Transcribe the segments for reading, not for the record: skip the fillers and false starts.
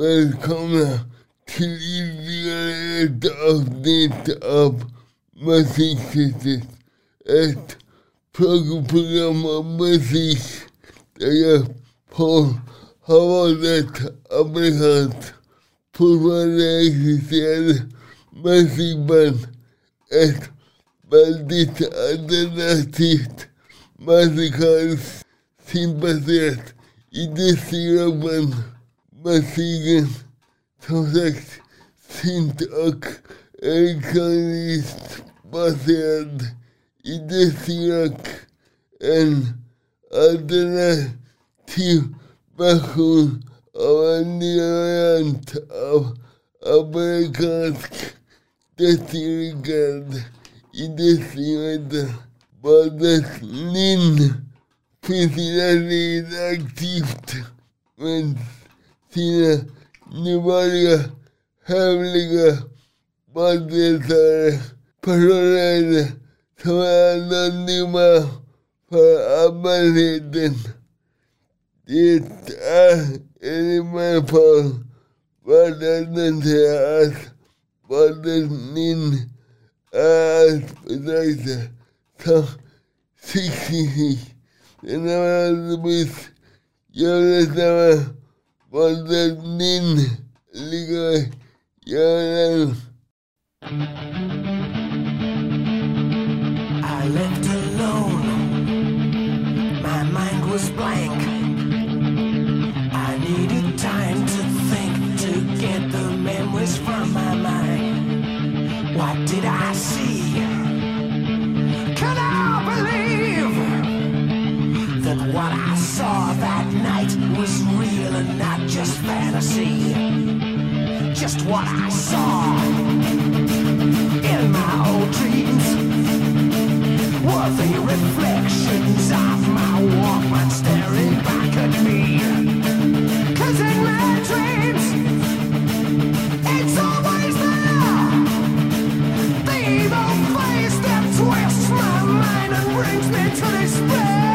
välkomna till ytterligare ett avsnitt av Musikhuset. Ett program om musik där jag har varit amerikanskt fortfarande existerande musikband. Ett väldigt alternativt musikaliskt synbaserat idéstilen musiken, som sagt, synt och elektroniskt baserad idéstil, en alternativ version av en ny variant av amerikansk destillerad idéstil. Bandet Nin finns aktivt med sina nuvarande hemliga banddeltagare, personer som är anonyma för allmänheten. Det är enligt mig på vardagen att bandet Nin är att betrakta som sexig. Den har alldeles gjort samma bandet Nin ligger gärna. I left alone, my mind was blank. I needed time to think, to get the memories from my mind. What did I see? Can I believe that what I saw that night was real and not just fantasy? Just what I saw in my old dreams were the reflections of my Walkman staring back at me. 'Cause in my dreams, it's always there, the evil face that twists my mind and brings me to despair.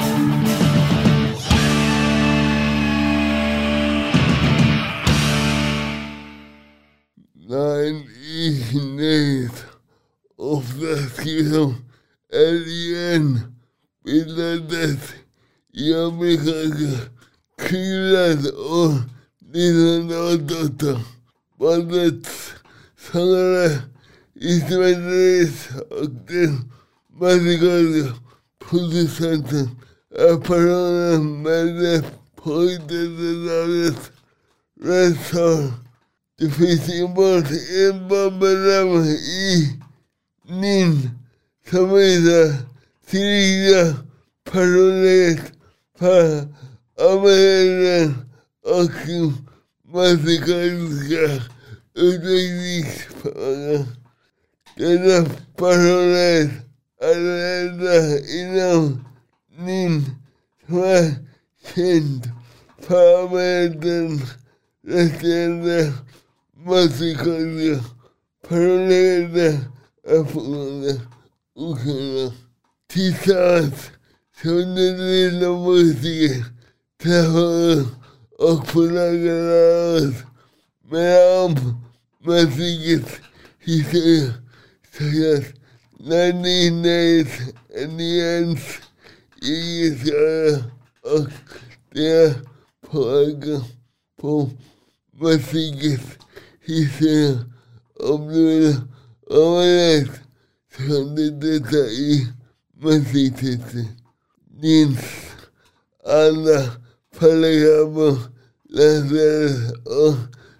Nine is oftast som alien bildades i amerikanska kriget år 1988. Bandets sångare instrumentalist och den musikaliska producenten är personen med det påhittade namnet Red Soul. Det finns enbart en bandmedlem i Nin som visar sin riktiga personlighet för allmänheten och musikaliska utvecklingsfrågor. Denna personlighet är den enda inom Nin som är känd för allmänhetens resterande musikaliska personligheter är fortfarande okända. Tillsammans som den lilla musiken träffade och förlagade oss med om musikens historia. Så att när Nin är en ens egenskaper och det påverkar på musikens historia. Om du vill överrätt så kan du detta i musikhuset. Nins alla paragrafer läsades och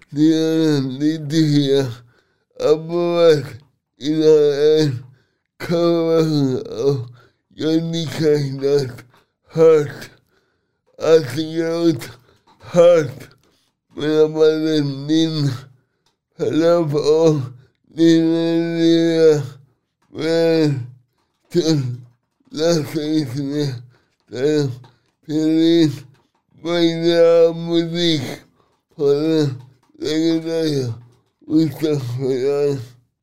1994 abonnerat innan en coverversion av Johnny Cashs Hurt. Astronaut Hurt medan bandet Nin höll på och 1994 med tullastningsne där Pelin mängder av musik på den legendariska Ustafjärden.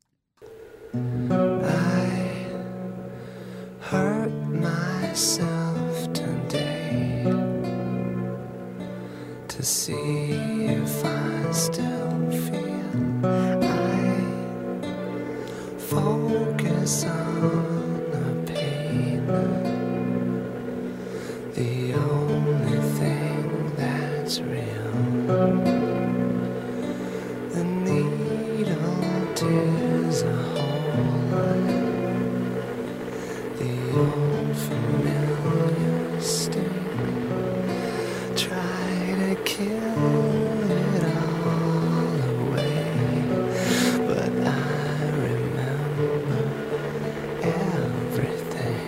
I hurt myself today to see if I still feel. I focus on the pain, the only thing that's real. The needle tears a hole, the old familiar sting. Try to kill it all away, but I remember everything.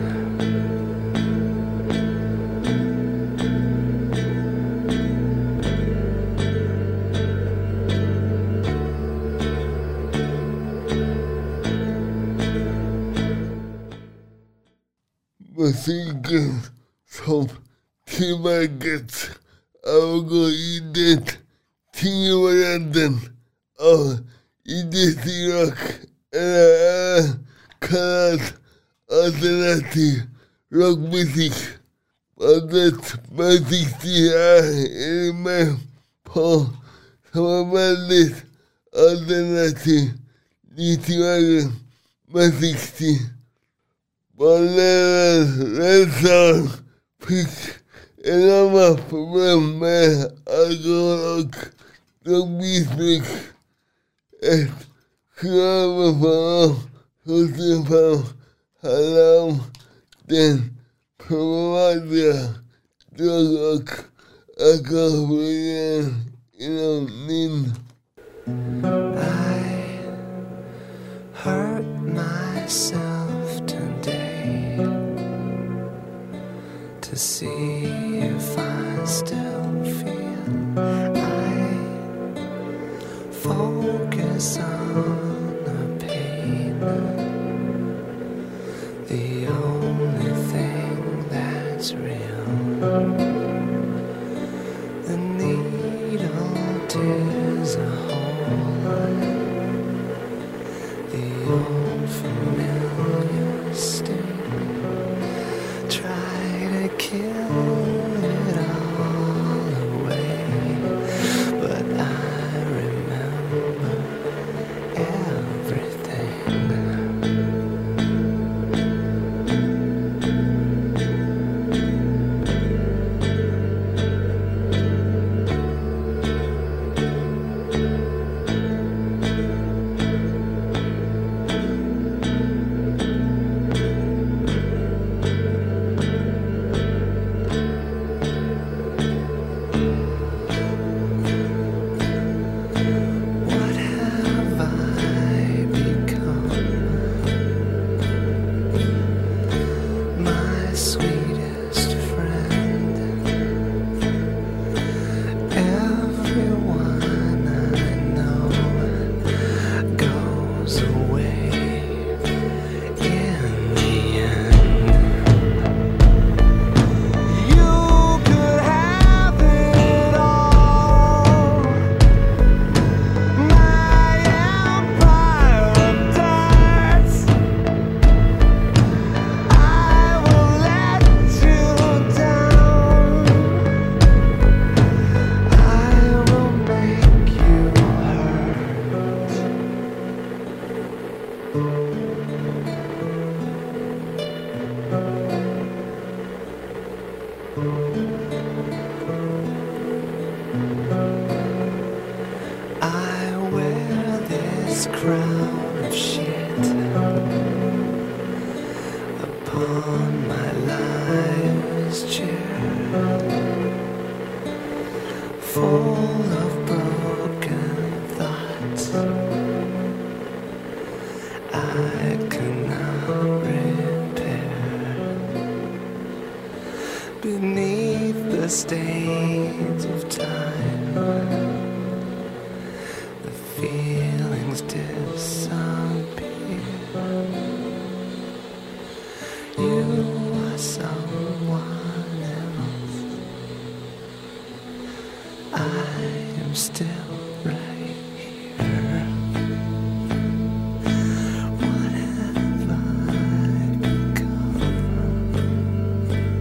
Musiken som tillverkats av tidvarianten av idérock eller kallad alternativ rockmusik. Bandet musikstilar är med på som är väldigt alternativ 90-talets musikstil. Bandet Rädslan fick enorma problem med alkohol och drogmissbruk. Ett krav på 75 handlar om den problematiska drog- och alkoholproblemen inom NIN. I hurt myself today to see if I still feel. I focus on the pain, the only thing that's real. The needle tears a hole, the old familiar sting. Try to kill it all away, but I remember everything. What have I become? My sweetest friend. Everyone I know goes away in the end. You could have it all. My empire of darts, I will let you down. I will make you hurt. I wear this crown of shit upon my life's chair, full of broken thoughts I cannot repair. Beneath the stains of time, the feelings disappear. You are someone else. I am still right here. What have I become?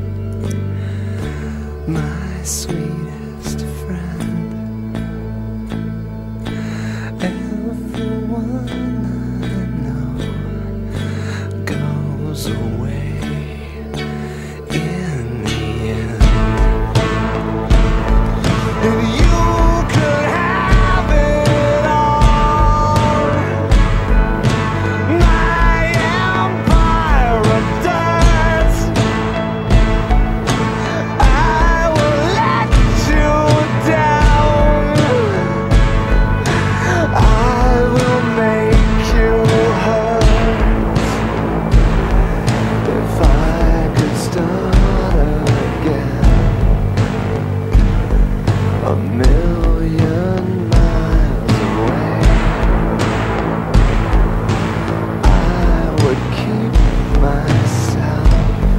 My sweetest friend. one I know goes away in the end. And you could have it all, my empire of dirt. I will let you down, I will make you hurt. If I could start again, a million miles away, I would keep myself.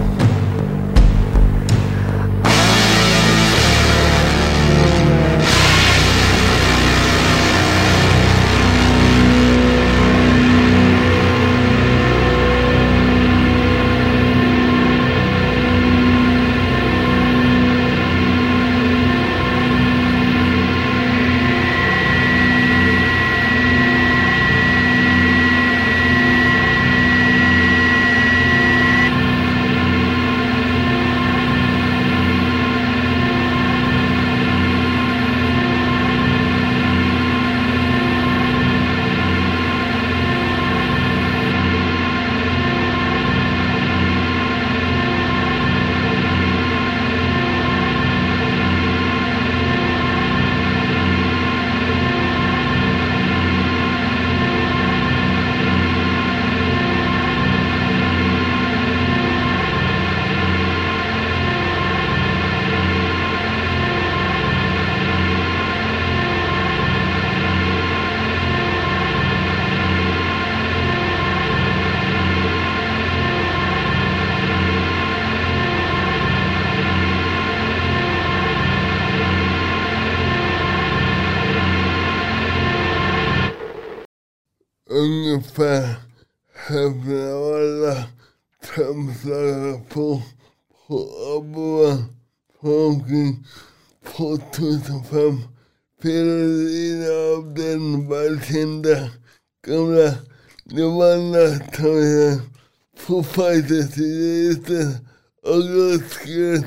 Ungefär hälften av alla trumslagare på Abba från 2005 spelade in av den välkända gamla Nirvana-trumslagaren Foo Fighters och då skrev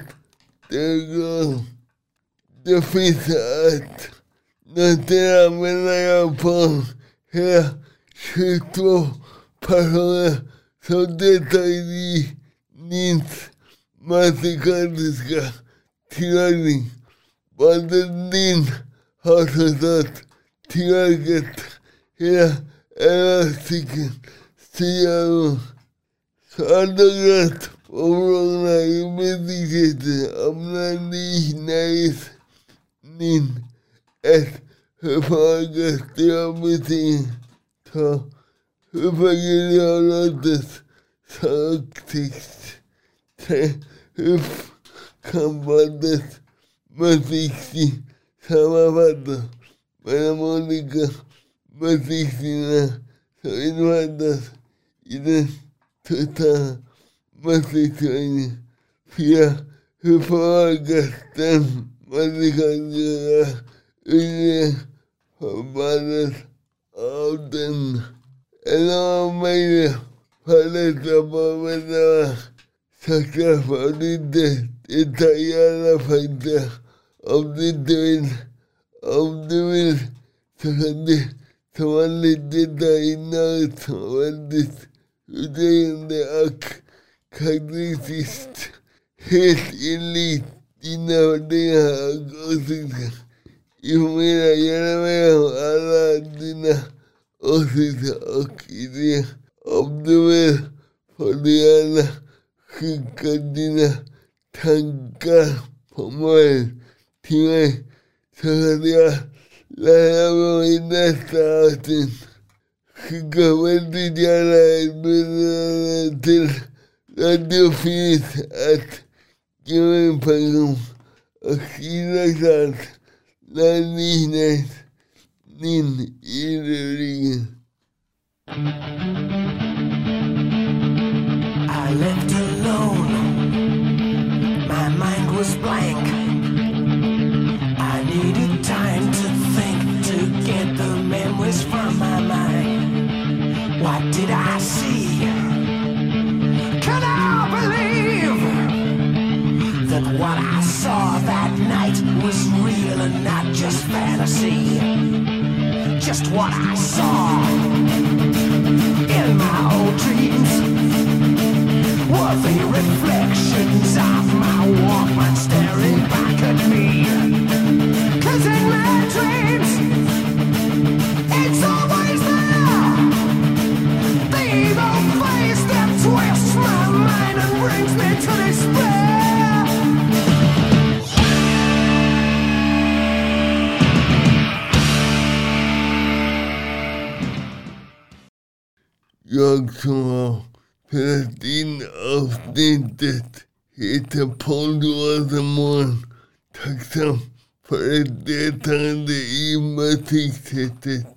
det finns att notera menar jag på hela 22 personer som deltar i Nins musikaliska tillverkning. Både Nin har såklart tillverkat hela 11 stycken stora. Så alla rätt områdena i myndigheten hamnar ni nöjes Nin ett högförstöra musiken. Så huvudgenialitetet saktext. Hur kan bandet musikstil sammanfatta med de olika musikstilarna som invandrats i den totala musikströmningen? 4. Hur påverkas den musikaliska utvecklingen för bandet av den enorma mängden paletta på medlemmar? Tackar för lite detaljerade fakta. Om du vill så kan det ta lite detaljerna som väldigt utläggande och karaktäristiskt. Helt enligt dina värderingar och åsikter. Informera gärna med om alla dina åsikter och idéer. Om du vill får du gärna skicka dina tankar på mail till mig så kan jag lära mig i nästa avsnitt. Skicka väldigt gärna ett meddelande till radiofis@gmail.com och skriva klart när ni Nin i rubriken. I left alone, my mind was blank. I needed time to think, to get the memories from my mind. fantasy, just what I saw in my old dreams were the reflections of my Walkman staring back at me. 'Cause in my dreams, it's always there, the evil face that twists my mind and brings me to despair. Jag som har spelat in avsnittet heter Paul Johansson. Tacksam för ett deltagande i musiksättet.